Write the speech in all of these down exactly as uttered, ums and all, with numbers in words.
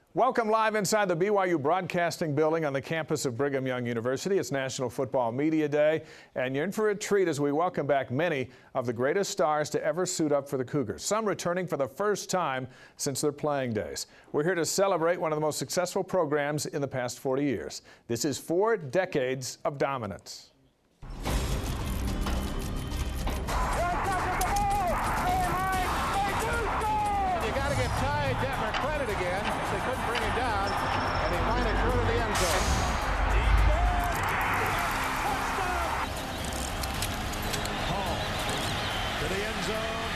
Welcome live inside the B Y U Broadcasting Building on the campus of Brigham Young University. It's National Football Media Day, and you're in for a treat as we welcome back many of the greatest stars to ever suit up for the Cougars, some returning for the first time since their playing days. We're here to celebrate one of the most successful programs in the past forty years. This is four decades of dominance. Ty Detmer credit again. They couldn't bring him down, and he finally threw to the end zone. Deep ball. Touchdown. Hall to the end zone.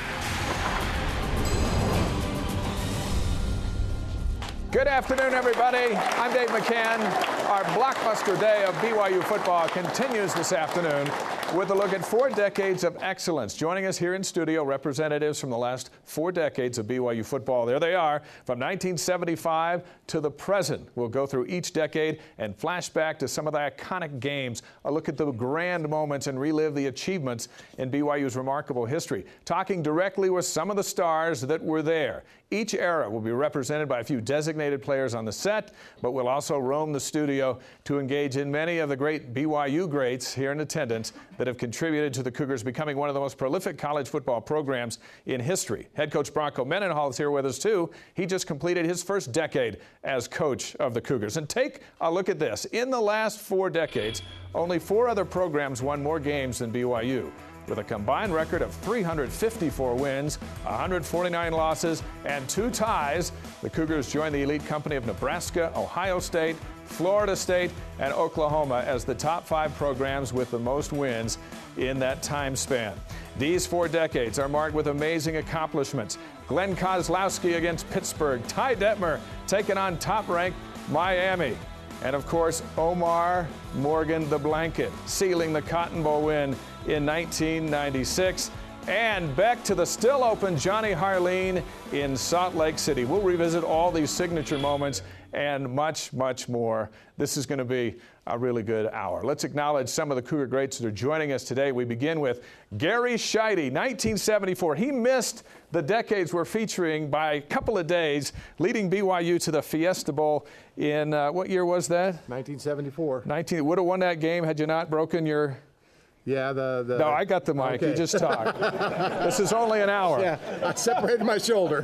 Touchdown. Good afternoon, everybody. I'm Dave McCann. Our blockbuster day of B Y U football continues this afternoon with a look at four decades of excellence. Joining us here in studio, representatives from the last four decades of B Y U football. There they are, from nineteen seventy-five to the present. We'll go through each decade and flash back to some of the iconic games, a look at the grand moments and relive the achievements in B Y U's remarkable history. Talking directly with some of the stars that were there. Each era will be represented by a few designated players on the set, but we'll also roam the studio to engage in many of the great B Y U greats here in attendance that have contributed to the Cougars becoming one of the most prolific college football programs in history. Head coach Bronco Mendenhall is here with us, too. He just completed his first decade as coach of the Cougars. And take a look at this. In the last four decades, only four other programs won more games than B Y U. With a combined record of three hundred fifty-four wins, one hundred forty-nine losses, and two ties, the Cougars joined the elite company of Nebraska, Ohio State, Florida State, and Oklahoma as the top five programs with the most wins in that time span. These four decades are marked with amazing accomplishments. Glenn Kozlowski against Pittsburgh, Ty Detmer taking on top-ranked Miami. And, of course, Omar Morgan the Blanket sealing the Cotton Bowl win in nineteen ninety-six. And back to the still open Johnny Harline in Salt Lake City. We'll revisit all these signature moments and much, much more. This is going to be a really good hour. Let's acknowledge some of the Cougar greats that are joining us today. We begin with Gary Sheide, nineteen seventy-four. He missed the decades we're featuring by a couple of days, leading B Y U to the Fiesta Bowl in, uh, what year was that? nineteen seventy-four. nineteen Would have won that game had you not broken your... Yeah, the, the... No, I got the mic. Okay. You just talk. This is only an hour. Yeah, I separated my shoulder.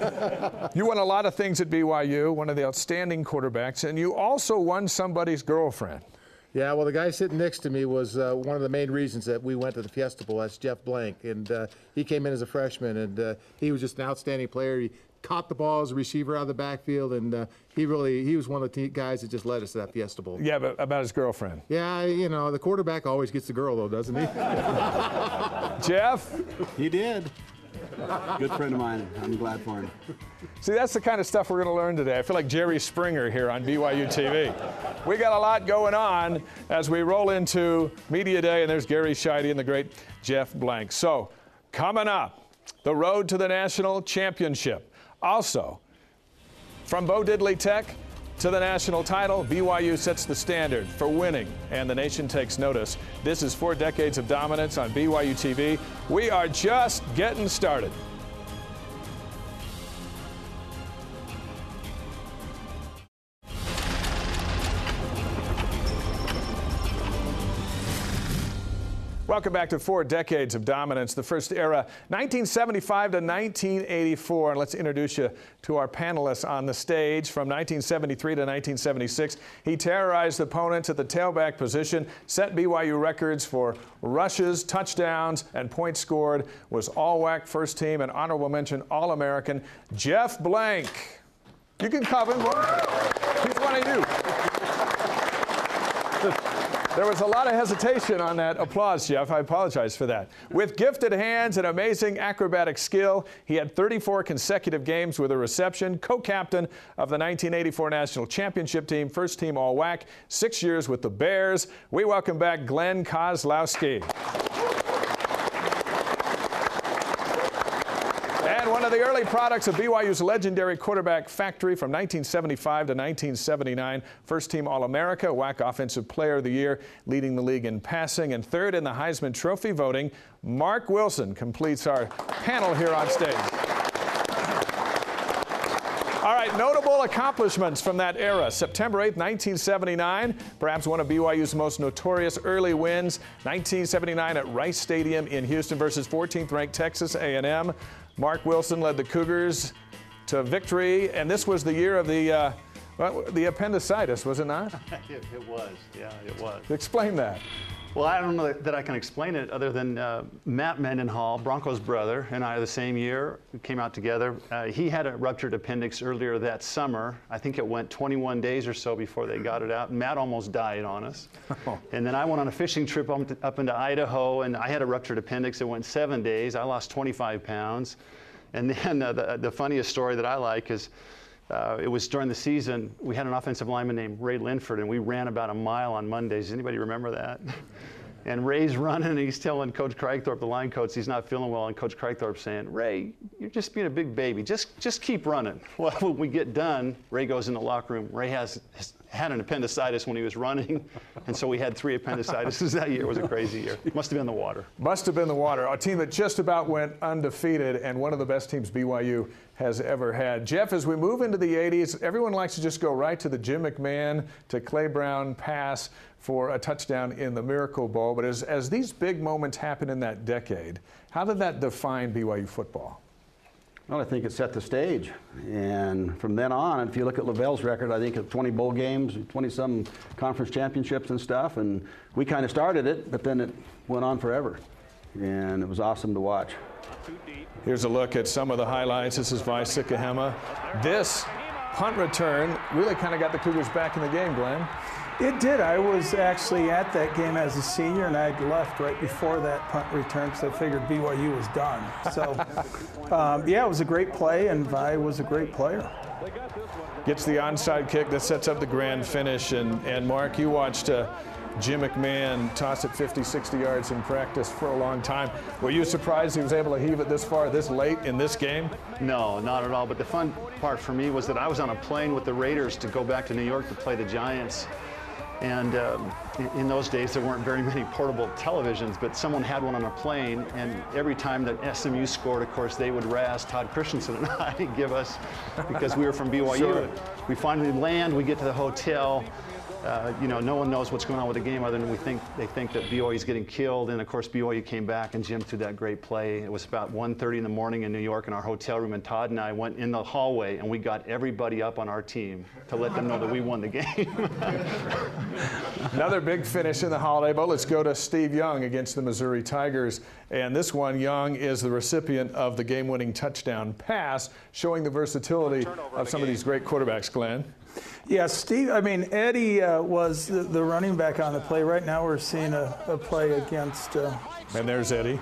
You won a lot of things at B Y U, one of the outstanding quarterbacks, and you also won somebody's girlfriend. Yeah, well, the guy sitting next to me was uh, one of the main reasons that we went to the Fiesta Bowl. That's Jeff Blank, and uh, he came in as a freshman, and uh, he was just an outstanding player. He caught the ball as a receiver out of the backfield, and uh, he really he was one of the guys that just led us to that Fiesta Bowl. Yeah, but about his girlfriend. Yeah, you know, the quarterback always gets the girl, though, doesn't he? Jeff? He did. Good friend of mine. I'm glad for him. See, that's the kind of stuff we're going to learn today. I feel like Jerry Springer here on B Y U T V. We got a lot going on as we roll into Media Day, and there's Gary Sheide and the great Jeff Blank. So, coming up, the road to the national championship. Also, from Bo Diddley Tech to the national title, B Y U sets the standard for winning, and the nation takes notice. This is four decades of dominance on B Y U T V. We are just getting started. Welcome back to four decades of dominance. The first era, nineteen seventy-five to nineteen eighty-four. And let's introduce you to our panelists on the stage. From nineteen seventy-three to nineteen seventy-six, he terrorized opponents at the tailback position, set B Y U records for rushes, touchdowns, and points scored, was all-W A C first team and honorable mention All-American Jeff Blank. You can come in. He's one of you. There was a lot of hesitation on that applause, Jeff. I apologize for that. With gifted hands and amazing acrobatic skill, he had thirty-four consecutive games with a reception, co-captain of the nineteen eighty-four National Championship team, first team All-W A C, six years with the Bears. We welcome back Glenn Kozlowski. And one of the early products of B Y U's legendary quarterback factory from nineteen seventy-five to nineteen seventy-nine, first-team All-America, W A C Offensive Player of the Year, leading the league in passing, and third in the Heisman Trophy voting, Mark Wilson completes our panel here on stage. All right, notable accomplishments from that era. September eighth, nineteen seventy-nine, perhaps one of B Y U's most notorious early wins. nineteen seventy-nine at Rice Stadium in Houston versus fourteenth ranked Texas A and M. Mark Wilson led the Cougars to victory, and this was the year of the uh, well, the appendicitis, was it not? it, it was, yeah, it was. Explain that. Well, I don't know that I can explain it other than uh, Matt Mendenhall, Bronco's brother, and I the same year came out together. Uh, he had a ruptured appendix earlier that summer. I think it went twenty-one days or so before they got it out. And Matt almost died on us. Oh. And then I went on a fishing trip up, to, up into Idaho, and I had a ruptured appendix. It went seven days. I lost twenty-five pounds. And then uh, the, the funniest story that I like is Uh, it was during the season, we had an offensive lineman named Ray Linford, and we ran about a mile on Mondays. Does anybody remember that? And Ray's running, and he's telling Coach Craigthorpe, the line coach, he's not feeling well, and Coach Craigthorpe saying, Ray, you're just being a big baby. Just just keep running. Well, when we get done, Ray goes in the locker room. Ray has had an appendicitis when he was running, and so we had three appendicitis that year. It was a crazy year. Must have been the water. Must have been the water. A team that just about went undefeated, and one of the best teams B Y U has ever had. Jeff, as we move into the eighties, everyone likes to just go right to the Jim McMahon to Clay Brown pass for a touchdown in the Miracle Bowl. But as, as these big moments happen in that decade, how did that define B Y U football? Well, I think it set the stage. And from then on, if you look at Lavelle's record, I think of twenty bowl games, twenty-some conference championships and stuff. And we kind of started it, but then it went on forever. And it was awesome to watch. Here's a look at some of the highlights. This is Vi Sikahema. This punt return really kind of got the Cougars back in the game, Glenn. It did. I was actually at that game as a senior, and I'd left right before that punt return because I figured B Y U was done. So, um, yeah, it was a great play, and Vi was a great player. Gets the onside kick that sets up the grand finish. And, and Mark, you watched uh, Jim McMahon toss it fifty, sixty yards in practice for a long time. Were you surprised he was able to heave it this far, this late in this game? No, not at all. But the fun part for me was that I was on a plane with the Raiders to go back to New York to play the Giants. And um, in those days, there weren't very many portable televisions, but someone had one on a plane, and every time that S M U scored, of course, they would razz Todd Christensen and I, give us, because we were from B Y U. Sure. We finally land, we get to the hotel. Uh, you know, no one knows what's going on with the game other than we think they think that B Y U is getting killed. And of course, B Y U came back, and Jim threw that great play. It was about one thirty in the morning in New York in our hotel room, and Todd and I went in the hallway, and we got everybody up on our team to let them know that we won the game. Another big finish in the Holiday Bowl. Let's go to Steve Young against the Missouri Tigers. And this one, Young is the recipient of the game-winning touchdown pass, showing the versatility of some of these great quarterbacks, Glenn. Yeah, Steve, I mean, Eddie uh, was the, the running back on the play. Right now we're seeing a, a play against... Uh, and there's Eddie.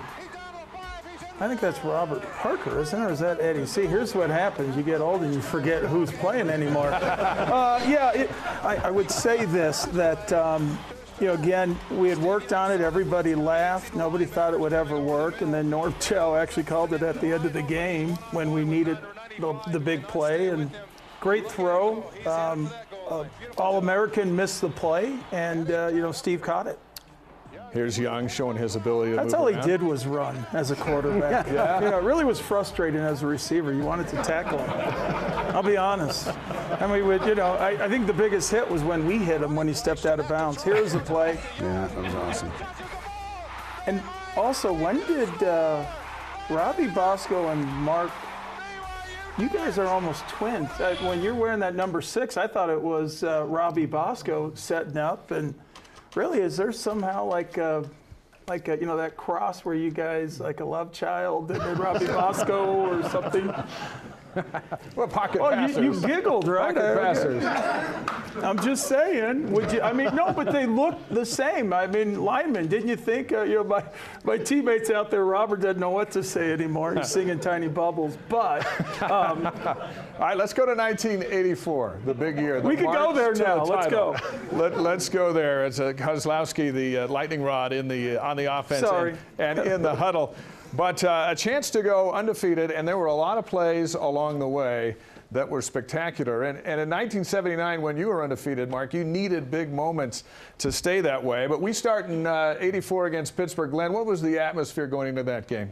I think that's Robert Parker, isn't it? Or is that Eddie? See, here's what happens. You get old and you forget who's playing anymore. uh, yeah, it, I, I would say this, that, um, you know, again, we had worked on it. Everybody laughed. Nobody thought it would ever work. And then Norm Chow actually called it at the end of the game when we needed the, the big play. And great throw. Um, uh, All-American missed the play, and, uh, you know, Steve caught it. Here's Young showing his ability to That's move all around. he did was run as a quarterback. Yeah. You know, it really was frustrating as a receiver. You wanted to tackle him. I'll be honest. I mean, we, you know, I, I think the biggest hit was when we hit him when he stepped out of bounds. Here's the play. Yeah, that was awesome. And also, when did uh, Robbie Bosco and Mark, you guys are almost twins. Uh, when you're wearing that number six, I thought it was uh, Robbie Bosco setting up. And really, is there somehow like a, like a, you know, that cross where you guys like a love child and then Robbie Bosco or something? Well, pocket oh, passers. you, you giggled, right? Pocket passers. I'm just saying. Would you? I mean, no, but they look the same. I mean, linemen. Didn't you think? Uh, you know, my my teammates out there. Robert doesn't know what to say anymore. He's singing Tiny Bubbles. But um, all right, let's go to nineteen eighty-four, the big year. The we could go there now. The let's go. Let, let's go there. It's a Kozlowski, the uh, lightning rod in the uh, on the offense Sorry. And, and in the huddle. But uh, a chance to go undefeated, and there were a lot of plays along the way that were spectacular. And, and in nineteen seventy-nine, when you were undefeated, Mark, you needed big moments to stay that way. But we start in uh, eighty-four against Pittsburgh. Glenn, what was the atmosphere going into that game?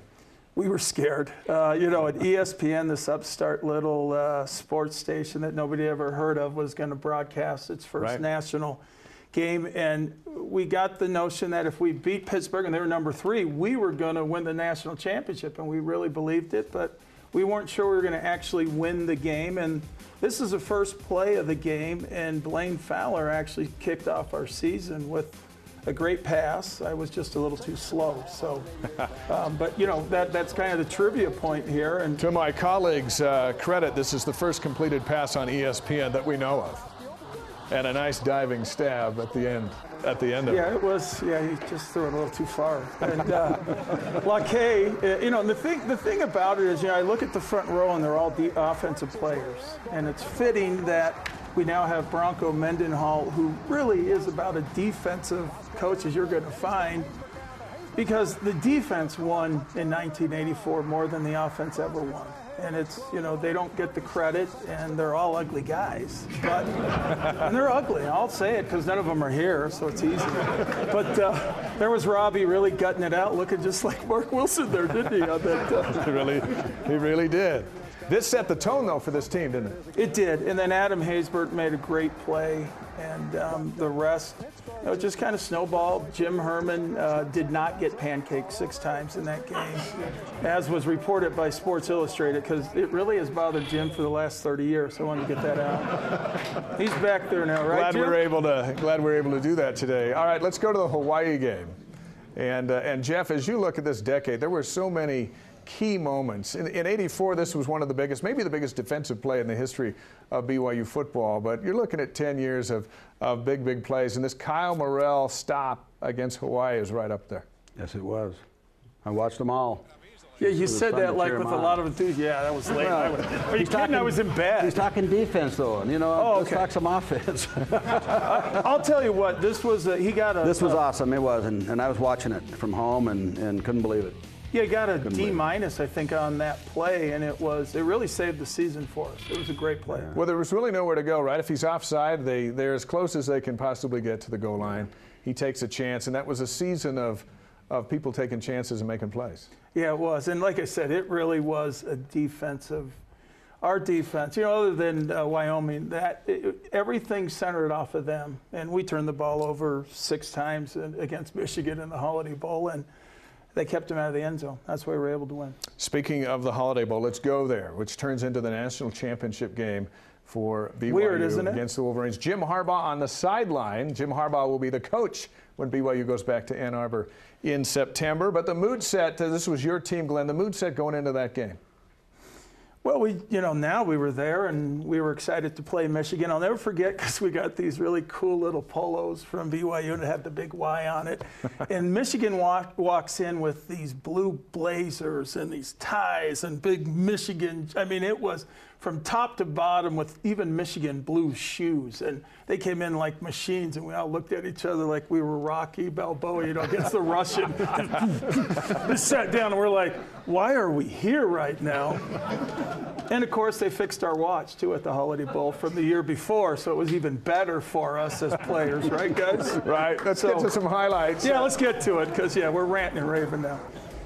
We were scared. Uh, you know, at E S P N, this upstart little uh, sports station that nobody ever heard of was going to broadcast its first Right. national game. And we got the notion that if we beat Pittsburgh and they were number three, we were going to win the national championship. And we really believed it, but we weren't sure we were going to actually win the game. And this is the first play of the game, and Blaine Fowler actually kicked off our season with a great pass. I was just a little too slow. So, um, but you know, that that's kind of the trivia point here. And To my colleagues' uh, credit, this is the first completed pass on E S P N that we know of. And a nice diving stab at the end. At the end of yeah, it. it was. Yeah, he just threw it a little too far. And uh, Laquet, uh, you know, and the thing the thing about it is, you know, I look at the front row and they're all de- offensive players, and it's fitting that we now have Bronco Mendenhall, who really is about a defensive coach as you're going to find, because the defense won in nineteen eighty-four more than the offense ever won. And it's, you know, they don't get the credit, and they're all ugly guys. But, and they're ugly. I'll say it because none of them are here, so it's easy. But uh, there was Robbie really gutting it out, looking just like Mark Wilson there, didn't he? On that, uh, He really, he really did. This set the tone, though, for this team, didn't it? It did, and then Adam Haysbert made a great play, and um, the rest, you know, just kind of snowballed. Jim Herman uh, did not get pancaked six times in that game, as was reported by Sports Illustrated, because it really has bothered Jim for the last thirty years. So I wanted to get that out. He's back there now, right, Glad we Jim? were able to. Glad we were able to do that today. All right, let's go to the Hawaii game. And uh, and Jeff, as you look at this decade, there were so many key moments. In, in eighty-four, this was one of the biggest, maybe the biggest defensive play in the history of B Y U football. But you're looking at ten years of, of big, big plays. And this Kyle Morrell stop against Hawaii is right up there. Yes, it was. I watched them all. Yeah, you was said fun to that like cheer with him a on. lot of enthusiasm. Yeah, that was late. I was, are you kidding? I was in bed. He's talking defense, though, and you know, Oh, let's okay. talk some offense. I'll tell you what, this was, a, he got a. This was a, awesome. It was, and, and I was watching it from home and, and couldn't believe it. Yeah, got a believe D it. minus, I think, on that play, and it was, it really saved the season for us. It was a great play. Well, there was really nowhere to go, right? If he's offside, they, they're as close as they can possibly get to the goal line. He takes a chance, and that was a season of, of people taking chances and making plays. Yeah, it was. And like I said, it really was a defensive, our defense, you know, other than uh, Wyoming, that it, everything centered off of them. And we turned the ball over six times against Michigan in the Holiday Bowl, and they kept him out of the end zone. That's why we were able to win. Speaking of the Holiday Bowl, let's go there, which turns into the national championship game for B Y U Weird, isn't it? against the Wolverines. Jim Harbaugh on the sideline. Jim Harbaugh will be the coach when B Y U goes back to Ann Arbor in September. But the mood set, uh, this was your team, Glenn, the mood set going into that game. Well, we, you know, now we were there and we were excited to play Michigan. I'll never forget because we got these really cool little polos from B Y U and it had the big Y on it. And Michigan walk, walks in with these blue blazers and these ties and big Michigan. I mean, it was from top to bottom with even Michigan blue shoes. And they came in like machines and we all looked at each other like we were Rocky Balboa, you know, against the Russian. We sat down and we're like, why are we here right now? And of course, they fixed our watch too at the Holiday Bowl from the year before, so it was even better for us as players, right, guys? Right. Let's So- get to some highlights. Yeah, let's get to it because yeah, we're ranting and raving now.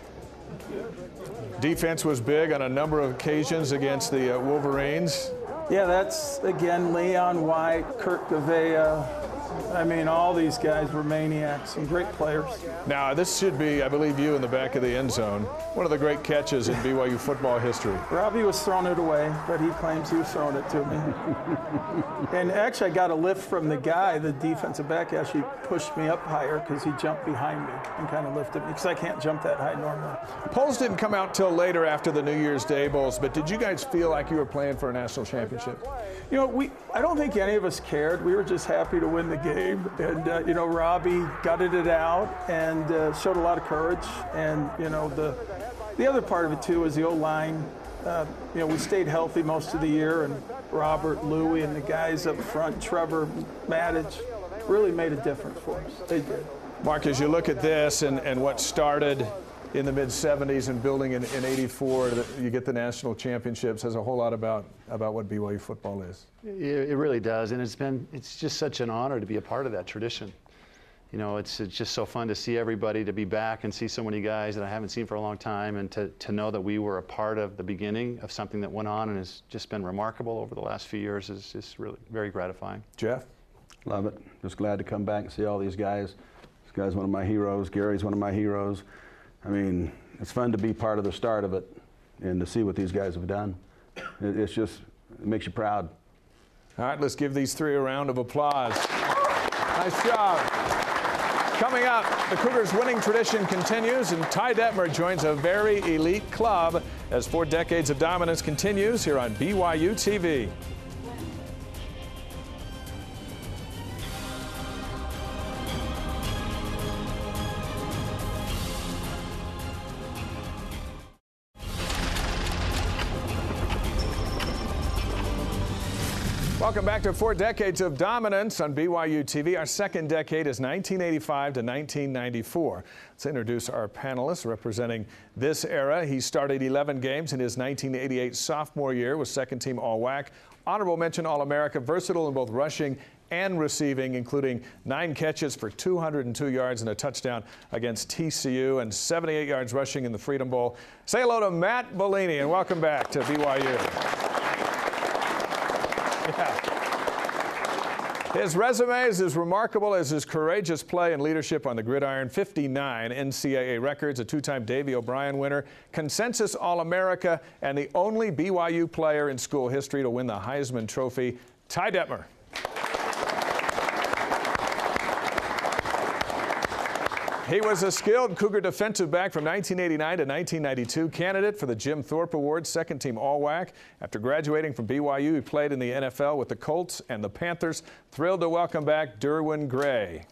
Defense was big on a number of occasions against the uh, Wolverines. Yeah, that's again Leon White, Kurt Gavea. I mean, all these guys were maniacs, some great players. Now, this should be, I believe, you in the back of the end zone. One of the great catches in B Y U football history. Robbie was throwing it away, but he claims he was throwing it to me. And actually, I got a lift from the guy, the defensive back, actually pushed me up higher because he jumped behind me and kind of lifted me because I can't jump that high normally. Polls didn't come out till later after the New Year's Day Bowls, but did you guys feel like you were playing for a national championship? You know, we I don't think any of us cared. We were just happy to win the game. And, uh, you know, Robbie gutted it out and uh, showed a lot of courage. And, you know, the the other part of it, too, is the O-line. Uh, you know, we stayed healthy most of the year, and Robert, Louie, and the guys up front, Trevor, Maddich, really made a difference for us. They did. Mark, as you look at this and, and what started in the mid seventies and building in, in eighty-four, that you get the national championships, says a whole lot about, about what B Y U football is. It, it really does, and it's been it's just such an honor to be a part of that tradition. you know, it's, it's just so fun to see everybody, to be back and see so many guys that I haven't seen for a long time, and to, to know that we were a part of the beginning of something that went on and has just been remarkable over the last few years is just really very gratifying. Jeff? Love it. Just glad to come back and see all these guys. This guy's one of my heroes. Gary's one of my heroes. I mean, it's fun to be part of the start of it and to see what these guys have done. It, it's just, it makes you proud. All right, let's give these three a round of applause. Nice job. Coming up, the Cougars' winning tradition continues, and Ty Detmer joins a very elite club as four decades of dominance continues here on B Y U T V. Welcome back to four decades of dominance on B Y U T V. Our second decade is nineteen eighty-five to nineteen ninety-four. Let's introduce our panelists representing this era. He started eleven games in his nineteen eighty-eight sophomore year, was second team All W A C, honorable mention All-America, versatile in both rushing and receiving, including nine catches for two hundred two yards and a touchdown against T C U, and seventy-eight yards rushing in the Freedom Bowl. Say hello to Matt Bellini, and welcome back to B Y U. Yeah. His resume is as remarkable as his courageous play and leadership on the gridiron. fifty-nine N C double A records, a two-time Davy O'Brien winner, consensus All-America, and the only B Y U player in school history to win the Heisman Trophy, Ty Detmer. He was a skilled Cougar defensive back from nineteen eighty-nine to nineteen ninety-two, candidate for the Jim Thorpe Award, second team All W A C. After graduating from B Y U, he played in the N F L with the Colts and the Panthers. Thrilled to welcome back Derwin Gray.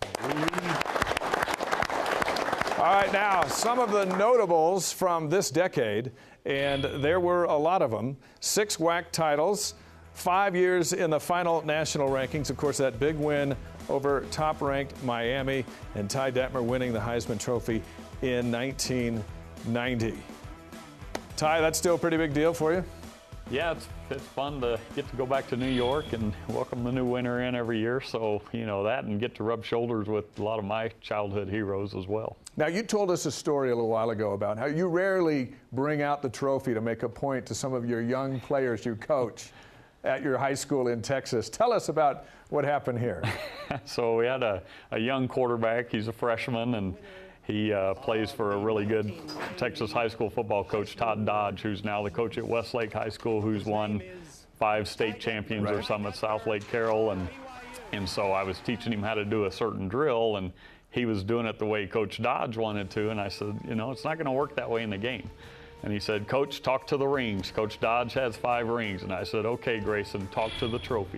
All right, now, some of the notables from this decade, and there were a lot of them. Six W A C titles, five years in the final national rankings. Of course, that big win over top-ranked Miami, and Ty Detmer winning the Heisman Trophy in nineteen ninety. Ty, that's still a pretty big deal for you? Yeah, it's, it's fun to get to go back to New York and welcome the new winner in every year. So, you know, that and get to rub shoulders with a lot of my childhood heroes as well. Now, you told us a story a little while ago about how you rarely bring out the trophy to make a point to some of your young players you coach at your high school in Texas. Tell us about what happened here. So we had a, a young quarterback. He's a freshman, and he uh, plays for a really good Texas high school football coach, Todd Dodge, who's now the coach at Westlake High School, who's won five state champions right. or something at South Lake Carroll. And, and so I was teaching him how to do a certain drill, and he was doing it the way Coach Dodge wanted to. And I said, you know, it's not going to work that way in the game. And he said, Coach, talk to the rings. Coach Dodge has five rings. And I said, okay, Grayson, talk to the trophy.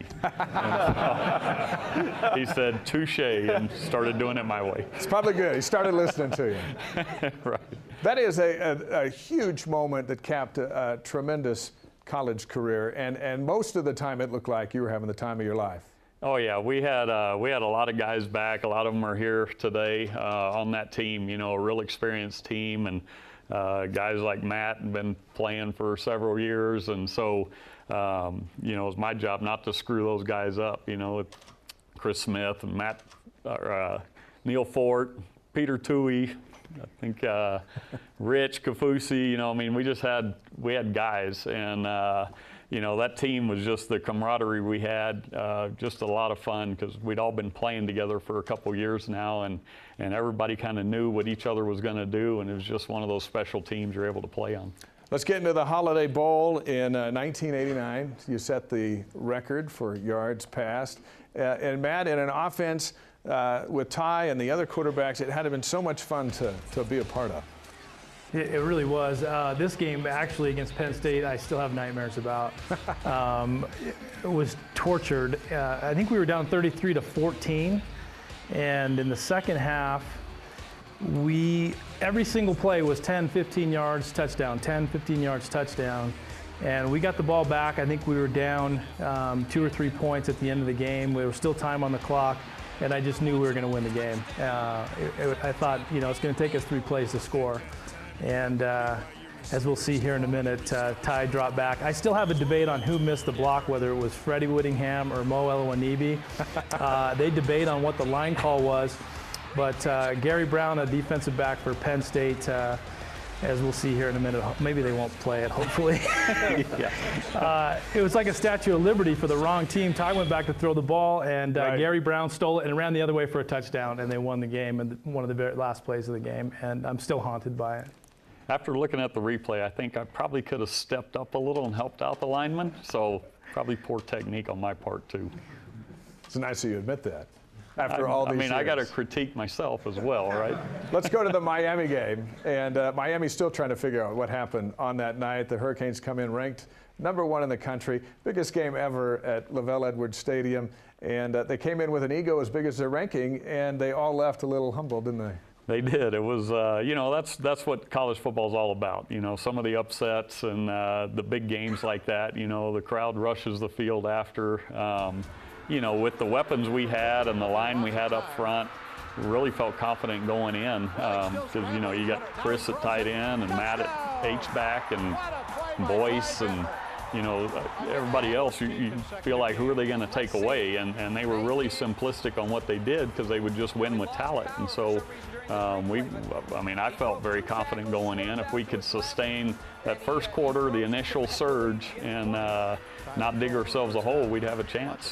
So he said, touche, and started doing it my way. It's probably good. He started listening to you. Right. That is a, a, a huge moment that capped a, a tremendous college career. And, and most of the time it looked like you were having the time of your life. Oh yeah, we had uh, we had a lot of guys back. A lot of them are here today uh, on that team. You know, a real experienced team, and uh, guys like Matt have been playing for several years, and so um, you know, it's my job not to screw those guys up. You know, Chris Smith and Matt, uh, Neil Fort, Peter Toohey, I think uh, Rich Kafusi. You know, I mean, we just had we had guys, and. Uh, You know, that team was just the camaraderie we had, uh, just a lot of fun because we'd all been playing together for a couple years now, and, and everybody kind of knew what each other was going to do, and it was just one of those special teams you're able to play on. Let's get into the Holiday Bowl in uh, nineteen eighty-nine. You set the record for yards passed. Uh, and Matt, in an offense uh, with Ty and the other quarterbacks, it had been so much fun to, to be a part of. It, it really was. Uh, this game, actually, against Penn State, I still have nightmares about. Um, it was tortured. Uh, I think we were down thirty-three to fourteen, and in the second half, we every single play was ten, fifteen yards, touchdown, ten, fifteen yards, touchdown. And we got the ball back. I think we were down um, two or three points at the end of the game. There was still time on the clock, and I just knew we were going to win the game. Uh, it, it, I thought, you know, it's going to take us three plays to score. And uh, as we'll see here in a minute, uh, Ty dropped back. I still have a debate on who missed the block, whether it was Freddie Whittingham or Mo Elowanibi. Uh, they debate on what the line call was. But uh, Gary Brown, a defensive back for Penn State, uh, as we'll see here in a minute, maybe they won't play it, hopefully. yeah. uh, it was like a Statue of Liberty for the wrong team. Ty went back to throw the ball, and uh, right. Gary Brown stole it and ran the other way for a touchdown, and they won the game in one of the very last plays of the game, and I'm still haunted by it. After looking at the replay, I think I probably could have stepped up a little and helped out the lineman, so probably poor technique on my part, too. It's nice of you to admit that. After I, all these I mean, years. I got to critique myself as well, right? Let's go to the Miami game. And uh, Miami's still trying to figure out what happened on that night. The Hurricanes come in ranked number one in the country. Biggest game ever at LaVell Edwards Stadium. And uh, they came in with an ego as big as their ranking, and they all left a little humbled, didn't they? They did. It was, uh, you know, that's that's what college football is all about. You know, some of the upsets and uh, the big games like that. You know, the crowd rushes the field after. Um, you know, with the weapons we had and the line we had up front, we really felt confident going in. Because um, you know, you got Chris at tight end and Matt at H-back and Boyce and you know everybody else. You, you feel like who are they going to take away? And and they were really simplistic on what they did because they would just win with talent. And so. Um, we, I mean, I felt very confident going in. If we could sustain that first quarter, the initial surge, and uh, not dig ourselves a hole, we'd have a chance.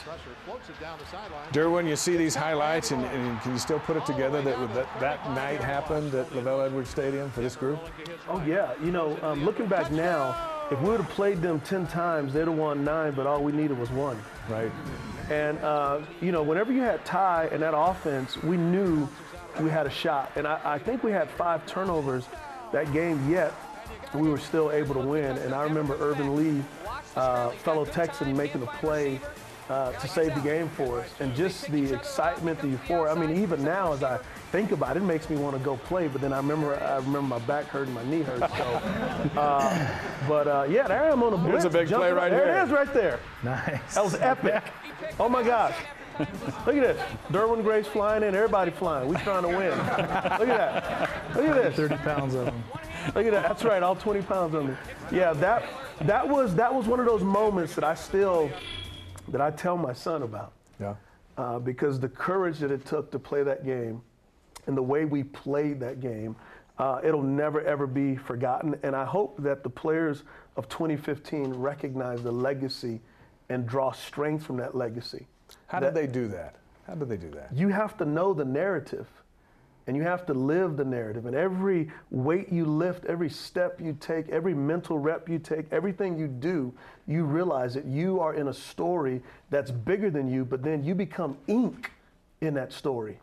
Derwin, you see these highlights, and, and can you still put it together that that, that night happened at LaVell Edwards Stadium for this group? Oh, yeah. You know, um, looking back now, if we would have played them ten times, they'd have won nine, but all we needed was one. Right. And, uh, you know, whenever you had Ty and that offense, we knew we had a shot. And I, I think we had five turnovers that game, yet we were still able to win. And I remember Irvin Lee, uh, fellow Texan, making a play uh, to save the game for us. And just the excitement, the euphoria. I mean, even now as I think about it, it makes me want to go play. But then I remember I remember my back hurting, my knee hurts. So, uh, but uh, yeah, there I am on a blitz. There's a big play right there. here. There it is right there. Nice. That was epic. Oh, my gosh. Look at this. Derwin Grace flying in, everybody flying. We trying to win. Look at that. Look at this. thirty pounds of them. Look at that. That's right, all twenty pounds on me. Yeah, that that was that was one of those moments that I still that I tell my son about. Yeah. Uh, because the courage that it took to play that game and the way we played that game, uh, it'll never ever be forgotten. And I hope that the players of twenty fifteen recognize the legacy and draw strength from that legacy. How did they do that? How did they do that? You have to know the narrative, and you have to live the narrative. And every weight you lift, every step you take, every mental rep you take, everything you do, you realize that you are in a story that's bigger than you, but then you become ink in that story.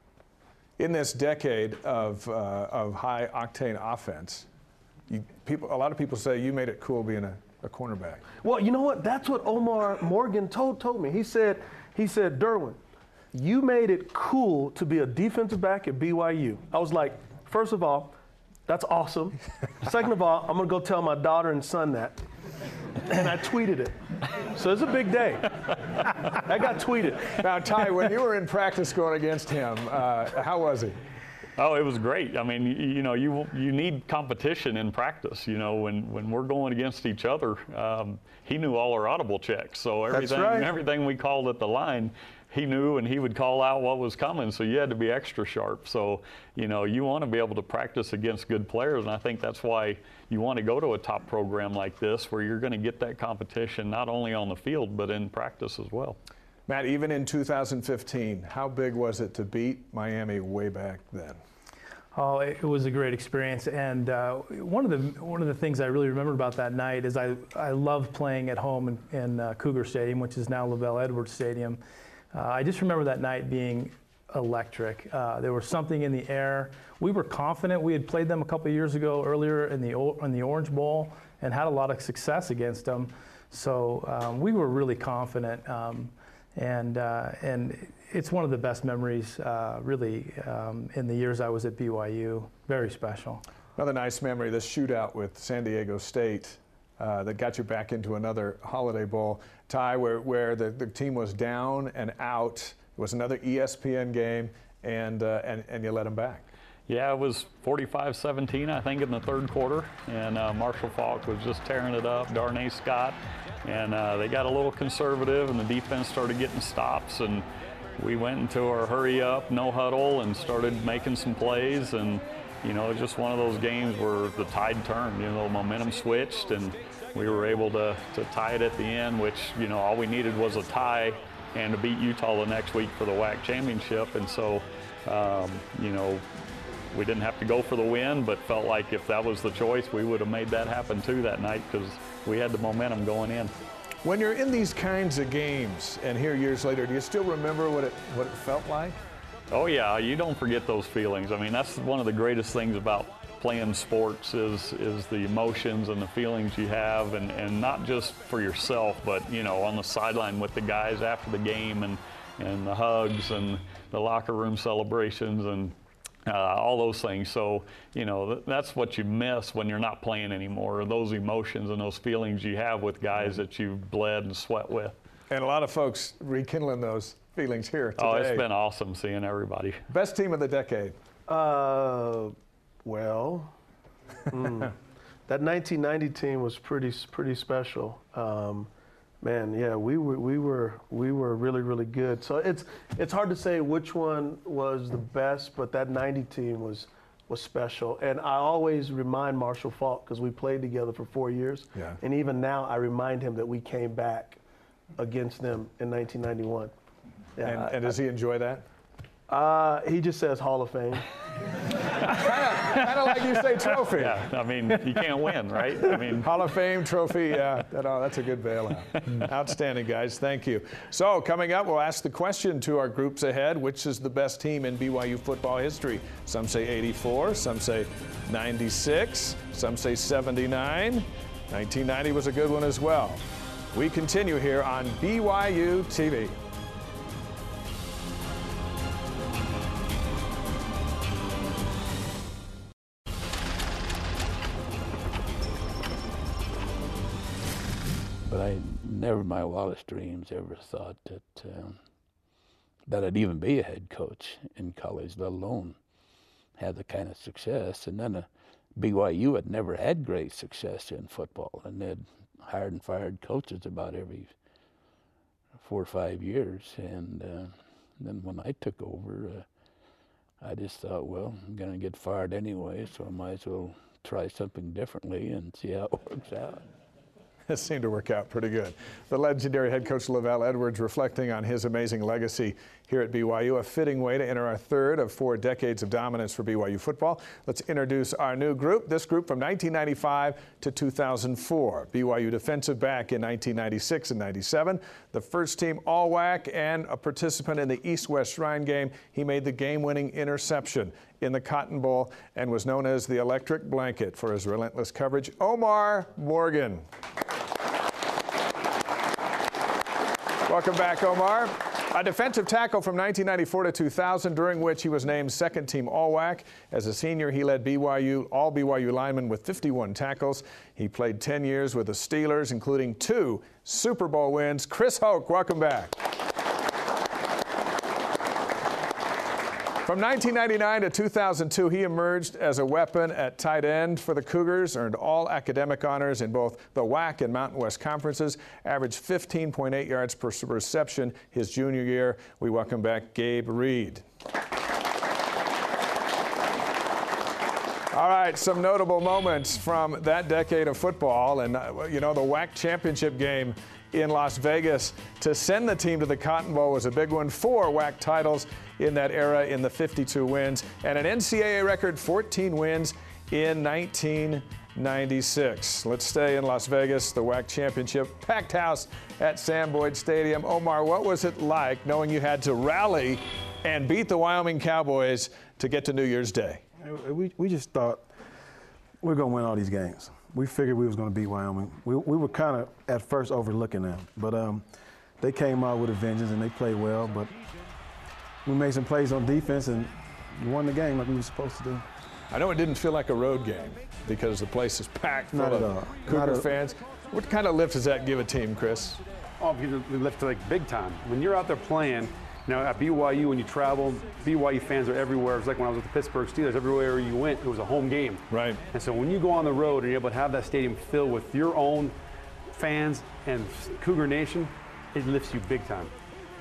In this decade of, uh, of high-octane offense, you, people, a lot of people say you made it cool being a, a cornerback. Well, you know what? That's what Omar Morgan told told me. He said, he said, Derwin, you made it cool to be a defensive back at B Y U. I was like, first of all, that's awesome. Second of all, I'm going to go tell my daughter and son that. And I tweeted it. So it's a big day. That got tweeted. Now, Ty, when you were in practice going against him, uh, how was he? Oh, it was great. I mean, you, you know, you you need competition in practice. You know, when, when we're going against each other, um, he knew all our audible checks. So everything right. everything we called at the line, he knew, and he would call out what was coming. So you had to be extra sharp. So, you know, you want to be able to practice against good players, and I think that's why you want to go to a top program like this, where you're going to get that competition not only on the field but in practice as well. Matt, even in two thousand fifteen, how big was it to beat Miami way back then? Oh, it was a great experience, and uh, one of the one of the things I really remember about that night is I I loved playing at home in, in uh, Cougar Stadium, which is now LaVell Edwards Stadium. Uh, I just remember that night being electric. Uh, there was something in the air. We were confident. We had played them a couple of years ago, earlier in the in the Orange Bowl, and had a lot of success against them. So um, we were really confident. Um, And uh, and it's one of the best memories, uh, really, um, in the years I was at B Y U. Very special. Another nice memory, this shootout with San Diego State uh, that got you back into another Holiday Bowl tie where, where the, the team was down and out. It was another E S P N game, and, uh, and, and you let them back. Yeah, it was forty-five seventeen, I think, in the third quarter, and uh, Marshall Faulk was just tearing it up, Darnay Scott, and uh, they got a little conservative, and the defense started getting stops, and we went into our hurry up, no huddle, and started making some plays. And, you know, just one of those games where the tide turned, you know, the momentum switched, and we were able to, to tie it at the end, which, you know, all we needed was a tie and to beat Utah the next week for the W A C championship. And so, um, you know, we didn't have to go for the win, but felt like if that was the choice, we would have made that happen too that night because we had the momentum going in. When you're in these kinds of games and here years later, do you still remember what it what it felt like? Oh yeah, you don't forget those feelings. I mean, that's one of the greatest things about playing sports is is the emotions and the feelings you have, and, and not just for yourself, but you know, on the sideline with the guys after the game, and and the hugs and the locker room celebrations and Uh, all those things. So, you know, th that's what you miss when you're not playing anymore, those emotions and those feelings you have with guys that you've bled and sweat with. And a lot of folks rekindling those feelings here today. Oh, it's been awesome seeing everybody. Best team of the decade? Uh, well, mm, that nineteen ninety team was pretty pretty special. Um, Man, yeah, we were we were we were really really good. So it's it's hard to say which one was the best, but that ninety team was was special. And I always remind Marshall Faulk because we played together for four years. Yeah. And even now, I remind him that we came back against them in nineteen ninety-one. Yeah, And, I- and does he enjoy that? Uh, he just says Hall of Fame. Kind of like you say trophy. Yeah, I mean, you can't win, right? I mean, Hall of Fame trophy, yeah, that, oh, that's a good bailout. Outstanding, guys, thank you. So coming up, we'll ask the question to our groups ahead, which is the best team in B Y U football history? Some say eighty-four, some say ninety-six, some say seventy-nine. nineteen ninety was a good one as well. We continue here on B Y U T V. But I never in my wildest dreams ever thought that um, that I'd even be a head coach in college, let alone have the kind of success. And then uh, B Y U had never had great success in football, and they'd hired and fired coaches about every four or five years. And uh, then when I took over, uh, I just thought, well, I'm going to get fired anyway, so I might as well try something differently and see how it works out. It seemed to work out pretty good. The legendary head coach LaVell Edwards reflecting on his amazing legacy here at B Y U, a fitting way to enter our third of four decades of dominance for B Y U football. Let's introduce our new group. This group from nineteen ninety-five to two thousand four. B Y U defensive back in nineteen ninety-six and ninety-seven, the first team All W A C and a participant in the East-West Shrine game. He made the game-winning interception in the Cotton Bowl and was known as the Electric Blanket for his relentless coverage. Omar Morgan. Welcome back, Omar. A defensive tackle from nineteen ninety-four to two thousand, during which he was named second team All W A C. As a senior, he led B Y U, all B Y U linemen with fifty-one tackles. He played ten years with the Steelers, including two Super Bowl wins. Chris Hoke, welcome back. From nineteen ninety-nine to two thousand two, he emerged as a weapon at tight end for the Cougars, earned all academic honors in both the W A C and Mountain West conferences, averaged fifteen point eight yards per reception his junior year. We welcome back Gabe Reed. All right, some notable moments from that decade of football. And, uh, you know, the W A C championship game in Las Vegas to send the team to the Cotton Bowl was a big one. Four W A C titles in that era in the fifty-two wins, and an N C double A record fourteen wins in nineteen ninety-six. Let's stay in Las Vegas, the W A C championship, packed house at Sam Boyd Stadium. Omar, what was it like knowing you had to rally and beat the Wyoming Cowboys to get to New Year's Day? We, we just thought we we're going to win all these games. We figured we was going to beat Wyoming. We, we were kind of at first overlooking them, but um, they came out with a vengeance and they played well. But we made some plays on defense and won the game like we were supposed to do. I know it didn't feel like a road game because the place is packed full Not at of all. Cougar Not a- fans. What kind of lift does that give a team, Chris? Oh, because we lift like big time. When you're out there playing, you know, at B Y U, when you travel, B Y U fans are everywhere. It's like when I was with the Pittsburgh Steelers, everywhere you went, it was a home game. Right. And so when you go on the road and you're able to have that stadium filled with your own fans and Cougar Nation, it lifts you big time.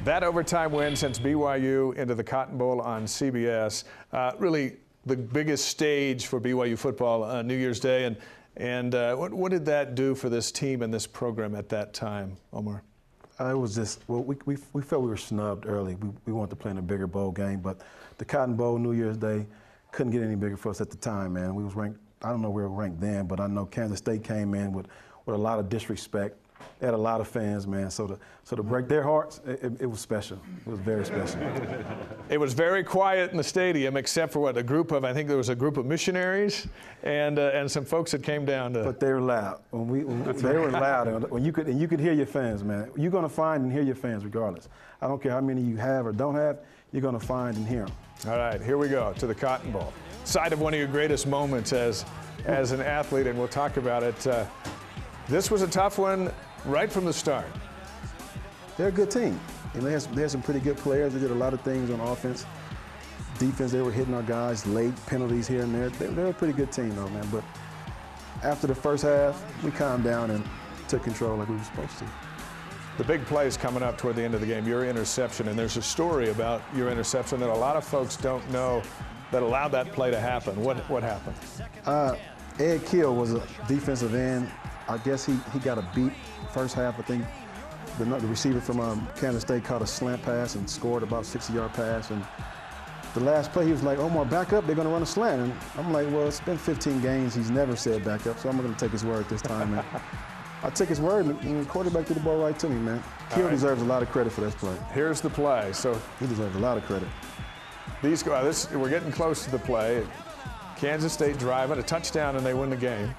That overtime win sends B Y U into the Cotton Bowl on C B S. Uh, really the biggest stage for B Y U football on New Year's Day. And, and uh, what, what did that do for this team and this program at that time, Omar? Uh, it was just, well, we, we, we felt we were snubbed early. We, we wanted to play in a bigger bowl game, but the Cotton Bowl, New Year's Day, couldn't get any bigger for us at the time, man. We was ranked, I don't know where we were ranked then, but I know Kansas State came in with, with a lot of disrespect. They had a lot of fans, man. So to, so to break their hearts, it, it, it was special. It was very special. It was very quiet in the stadium, except for what, a group of, I think there was a group of missionaries and uh, and some folks that came down to. But they were loud. When we, when they were loud, and when you could, and you could hear your fans, man. You're gonna find and hear your fans regardless. I don't care how many you have or don't have. You're gonna find and hear them. All right, here we go to the Cotton Bowl. Side of one of your greatest moments as as an athlete, and we'll talk about it. Uh, this was a tough one. Right from the start. They're a good team. And they had, some, they had some pretty good players. They did a lot of things on offense. Defense, they were hitting our guys, late penalties here and there. They, they're a pretty good team, though, man. But after the first half, we calmed down and took control like we were supposed to. The big plays coming up toward the end of the game, your interception, and there's a story about your interception that a lot of folks don't know that allowed that play to happen. What, what happened? Uh, Ed Keel was a defensive end. I guess he, he got a beat first half. I think the, the receiver from um, Kansas State caught a slant pass and scored about a sixty-yard pass. And the last play, he was like, Omar, back up. They're going to run a slant. And I'm like, well, it's been fifteen games. He's never said back up, so I'm going to take his word this time. And I took his word, and the quarterback threw the ball right to me, man. Keel right. deserves a lot of credit for this play. Here's the play. So he deserves a lot of credit. These guys, this, we're getting close to the play. Kansas State driving a touchdown, and they win the game.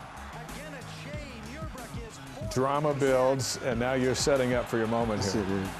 Drama builds, and now you're setting up for your moment That's here. It, dude.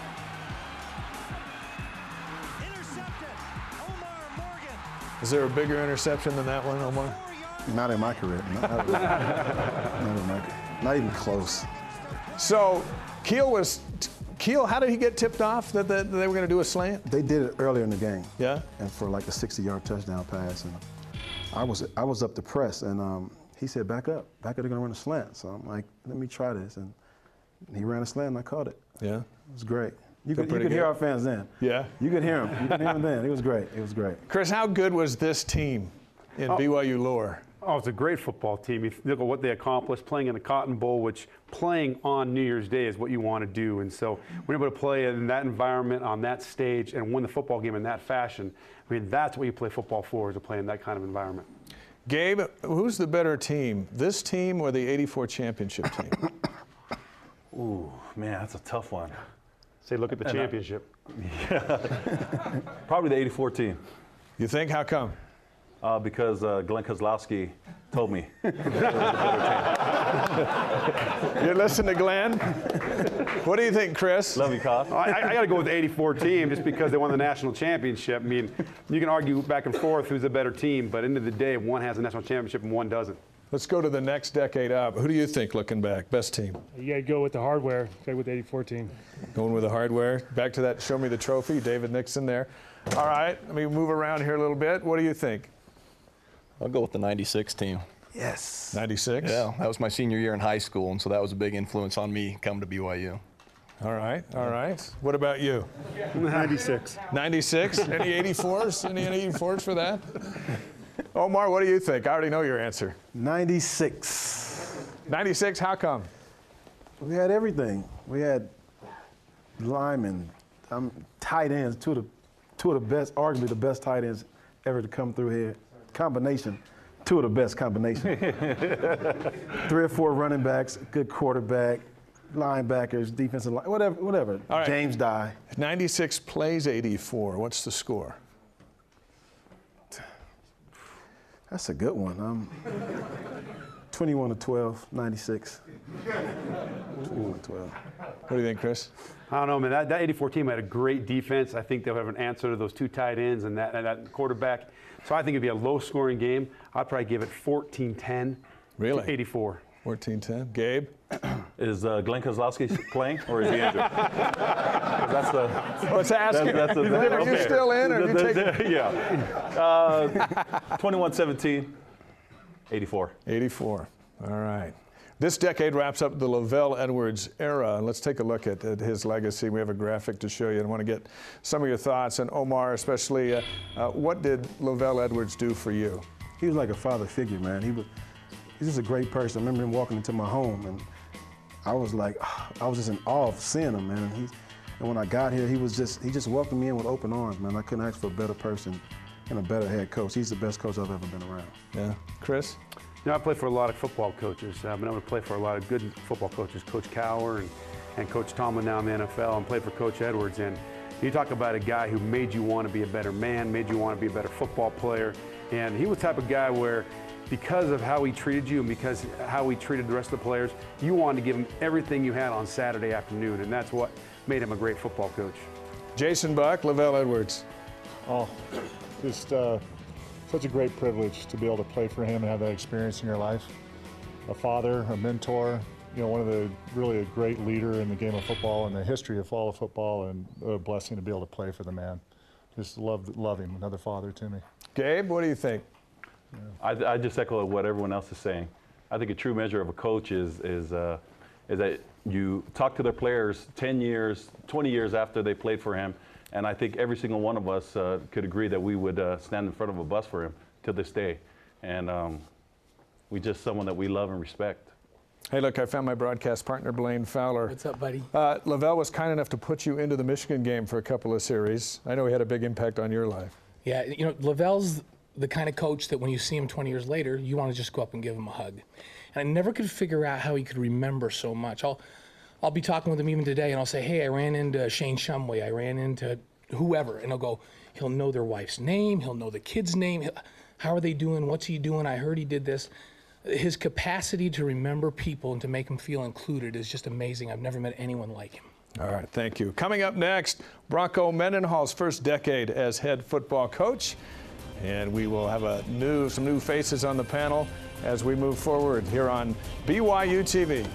Is there a bigger interception than that one, Omar? Not in my career. Not, not, not, in my, not even close. So Keel was Keel. How did he get tipped off that, that they were going to do a slant? They did it earlier in the game. Yeah. And for like a sixty-yard touchdown pass, and I was I was up to press, and um, he said, back up, back up, they're gonna run a slant. So I'm like, let me try this. And he ran a slant and I caught it. Yeah. It was great. You could, you pretty could good. hear our fans then. Yeah. You could hear them. You could hear them then. It was great. It was great. Chris, how good was this team in Oh. B Y U lore? Oh, it's a great football team. If you look at what they accomplished playing in the Cotton Bowl, which playing on New Year's Day is what you want to do. And so we're able to play in that environment on that stage and win the football game in that fashion. I mean, that's what you play football for, is to play in that kind of environment. Gabe, who's the better team, this team or the eighty-four championship team? Ooh, man, that's a tough one. Say, look at the And, uh, championship. Yeah. Probably the eighty-four team. You think? How come? Uh, because uh, Glenn Kozlowski told me. You listen to Glenn? What do you think, Chris? Love you, Koss. I, I got to go with the eighty-four team just because they won the national championship. I mean, you can argue back and forth who's a better team, but at the end of the day, one has a national championship and one doesn't. Let's go to the next decade up. Who do you think, looking back, best team? You got to go with the hardware. Go with the eighty-four team. Going with the hardware. Back to that show me the trophy, David Nixon there. All right, let me move around here a little bit. What do you think? I'll go with the ninety-six team. Yes. ninety-six? Yeah, that was my senior year in high school, and so that was a big influence on me coming to B Y U. All right, all right. What about you? ninety-six. ninety-six? Any eighty-fours? Any eighty-fours for that? Omar, what do you think? I already know your answer. ninety-six. ninety-six, how come? We had everything. We had linemen, um, tight ends, two of the two of the best, arguably the best tight ends ever to come through here. Combination, two of the best combination. Three or four running backs, good quarterback, linebackers, defensive line, whatever, whatever. All right. James Dye. ninety-six plays eighty-four. What's the score? That's a good one. Um, twenty-one to twelve, ninety-six. twenty-one to twelve. What do you think, Chris? I don't know, man. That, that eighty-four team had a great defense. I think they'll have an answer to those two tight ends and that, and that quarterback. So I think it'd be a low-scoring game. I'd probably give it fourteen ten. Really? To eighty-four. fourteen ten. Gabe? Is uh, Glenn Kozlowski playing, or is he injured? That's the. Let's ask that's, you. that's the, Are you okay. still in, or are you taking? Yeah. Uh, twenty-one seventeen. eighty-four. eighty-four. All right. This decade wraps up the LaVell Edwards era, and let's take a look at, at his legacy. We have a graphic to show you, and I want to get some of your thoughts. And Omar, especially, uh, uh, what did LaVell Edwards do for you? He was like a father figure, man. He was, he's just a great person. I remember him walking into my home, and I was like, I was just in awe of seeing him, man. And, he, and when I got here, he was just, he just welcomed me in with open arms, man. I couldn't ask for a better person and a better head coach. He's the best coach I've ever been around. Yeah. Chris? You know, I played for a lot of football coaches. I've been able to play for a lot of good football coaches, Coach Cower and, and Coach Tomlin now in the N F L, and played for Coach Edwards. And you talk about a guy who made you want to be a better man, made you want to be a better football player. And he was the type of guy where, because of how he treated you and because how he treated the rest of the players, you wanted to give him everything you had on Saturday afternoon, and that's what made him a great football coach. Jason Buck, LaVell Edwards. Oh, just uh, such a great privilege to be able to play for him and have that experience in your life. A father, a mentor, you know, one of the really a great leader in the game of football and the history of all of football, and a blessing to be able to play for the man. Just love, love him, another father to me. Gabe, what do you think? I, I just echo what everyone else is saying. I think a true measure of a coach is is uh, is that you talk to their players ten years, twenty years after they played for him, and I think every single one of us uh, could agree that we would uh, stand in front of a bus for him to this day, and um, we just someone that we love and respect. Hey, look, I found my broadcast partner, Blaine Fowler. What's up, buddy? Uh, LaVell was kind enough to put you into the Michigan game for a couple of series. I know he had a big impact on your life. Yeah, you know, LaVell's the kind of coach that when you see him twenty years later, you want to just go up and give him a hug. And I never could figure out how he could remember so much. I'll, I'll be talking with him even today, and I'll say, hey, I ran into Shane Shumway, I ran into whoever, and he'll go, he'll know their wife's name, he'll know the kid's name, he'll, how are they doing, what's he doing, I heard he did this. His capacity to remember people and to make them feel included is just amazing. I've never met anyone like him. All right, thank you. Coming up next, Bronco Mendenhall's first decade as head football coach. And we will have a new, some new faces on the panel as we move forward here on B Y U T V.